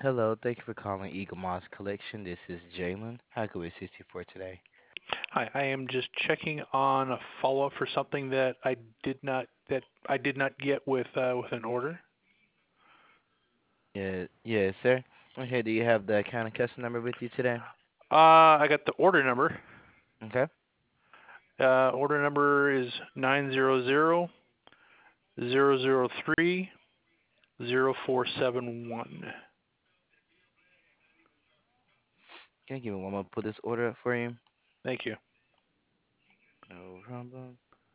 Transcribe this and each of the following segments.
Hello, thank you for calling Eagle Moss Collection. This is Jalen. How can we assist you for today? Hi, I am just checking on a follow-up for something that I did not get with an order. Yeah, yes, sir. Okay, do you have the account and customer number with you today? I got the order number. Okay. Order number is 900-003-0471. Okay, give me one moment. Put this order up for you. Thank you. No problem.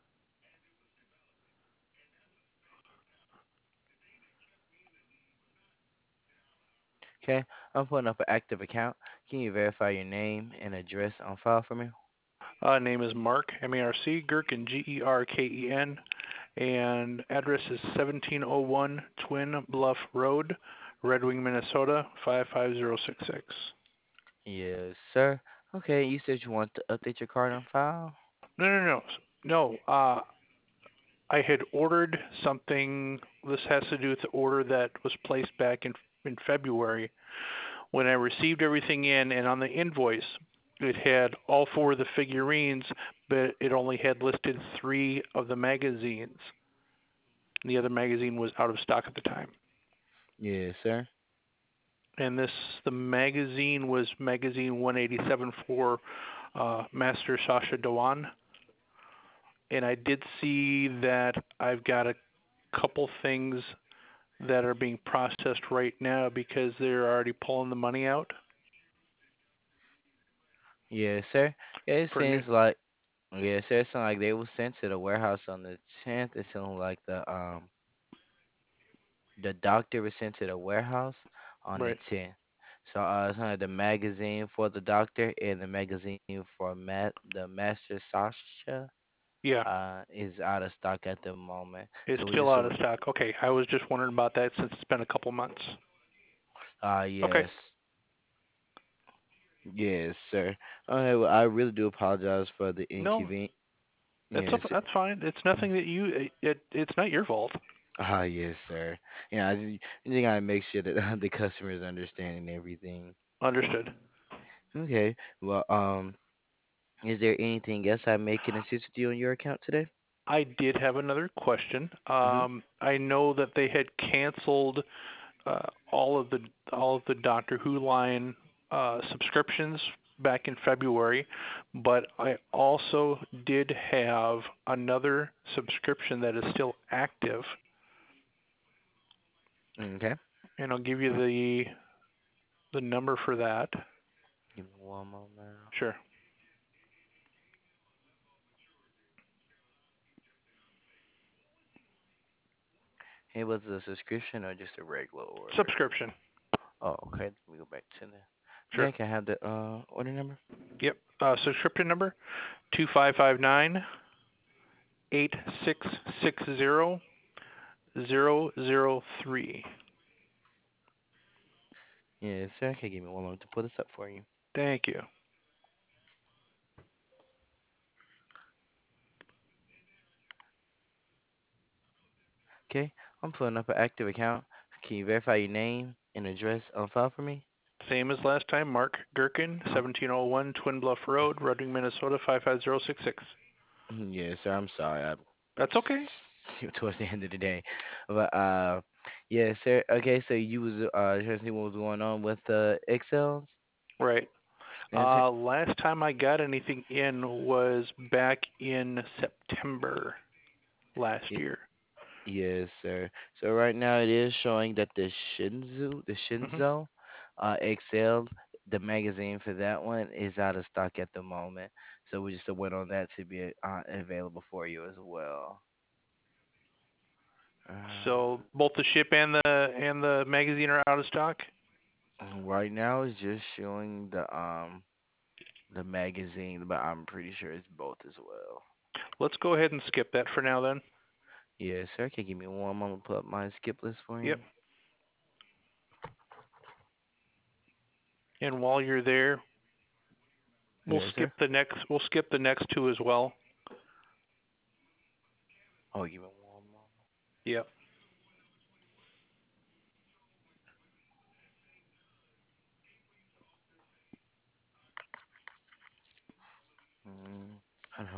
Okay, I'm putting up an active account. Can you verify your name and address on file for me? Name is Mark, M-A-R-C, Gerken, Gerken, and address is 1701 Twin Bluff Road, Red Wing, Minnesota, 55066. Yes, sir. Okay, you said you want to update your card on file? No, no, no. No, I had ordered something. This has to do with the order that was placed back in February. When I received everything in, and on the invoice, it had all four of the figurines, but it only had listed three of the magazines. And the other magazine was out of stock at the time. Yes, sir. And the magazine was magazine 187 for Master Sasha Dewan. And I did see that I've got a couple things that are being processed right now because they're already pulling the money out Yes, sir. Yeah, it for new. seems like yes, sir. It seems like they were sent to the warehouse on the 10th. It seems like the doctor was sent to the warehouse on the Right. 10th. So it's under the magazine for the doctor and the magazine for the Master Sasha Yeah, is out of stock at the moment. it's So we still just out of stock. Okay, I was just wondering about that since it's been a couple months. Okay, yes, yes, sir. Okay, well, I really do apologize for the no, inconvenience. that's Yes, that's fine. It's nothing that it's not your fault. yes, sir. Yeah, I just gotta make sure that the customers understanding everything. Understood. Okay, well, is there anything else I may can assist with you on your account today? I did have another question. Mm-hmm. I know that they had canceled all of the Doctor Who line subscriptions back in February, but I also did have another subscription that is still active, Okay. and I'll give you the number for that. Give me one moment. Sure. Hey, was it a subscription or just a regular order? Subscription. Oh, okay. Let me go back to the. Sure. Okay, can I have the order number? Yep. Subscription number 2559 8660 003. Yes, sir. Okay, give me one moment to pull this up for you. Thank you. Okay, I'm pulling up an active account. Can you verify your name and address on file for me? Same as last time, Mark Gherkin, 1701 Twin Bluff Road, Redding, Minnesota 55066. Yes, sir. I'm sorry. I'm That's okay. towards the end of the day, but yes, sir. Okay, so you was trying to see what was going on with the Excels. Right. Okay. Last time I got anything in was back in September last Y- year. yes, sir. So right now it is showing that the Hmm. Shinzo, Excel, the magazine for that one is out of stock at the moment. So we just wait on that to be available for you as well. So both the ship and the magazine are out of stock. Right now it's just showing the magazine, but I'm pretty sure it's both as well. Let's go ahead and skip that for now then. Yes, sir. Can you give me one moment to pull up my skip list for you? Yep. And while you're there, Yes, sir. we'll skip the next two as well. Oh, give me one moment. Yep.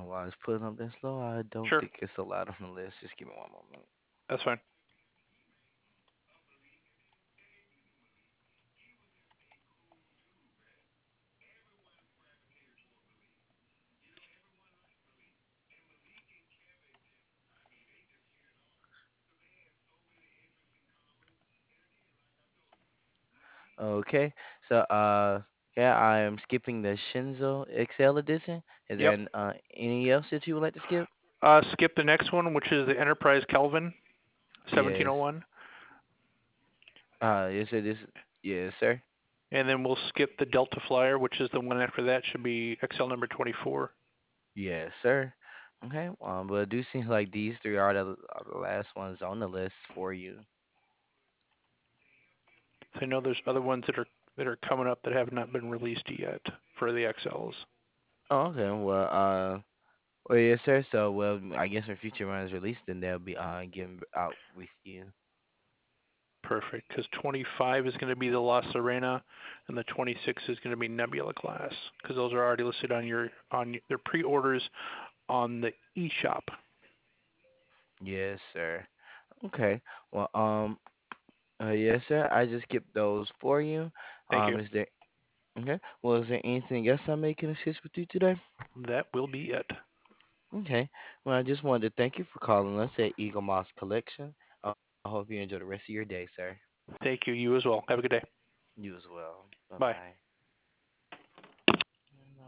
while it's putting up that slow, I don't Sure, think it's a lot on the list. Just give me one moment. that's fine. Okay, so yeah, I am skipping the Shinzo XL edition. Is there Yep. any else that you would like to skip? Skip the next one, which is the Enterprise Kelvin Yes. 1701, Yes, it is. Yes, sir. and then we'll skip the Delta Flyer, which is the one after that. Should be XL number 24. Yes, sir. Okay. But it do seem like these three are the last ones on the list for you. So I know there's other ones that are coming up that have not been released yet for the XLs. Oh, okay. Well, yes, sir. So, well, I guess when future runs released, then they'll be getting out with you. Perfect, because 25 is going to be the La Serena, and the 26 is going to be Nebula class, because those are already listed on their pre-orders on the eShop. Yes, sir. Okay. Well, yes, sir. I just skipped those for you. Thank you. Is there okay? Well, is there anything else I may can assist with you today? That will be it. Okay. Well, I just wanted to thank you for calling us at Eagle Moss Collection. I hope you enjoy the rest of your day, sir. Thank you. You as well. Have a good day. You as well. Bye Bye. bye.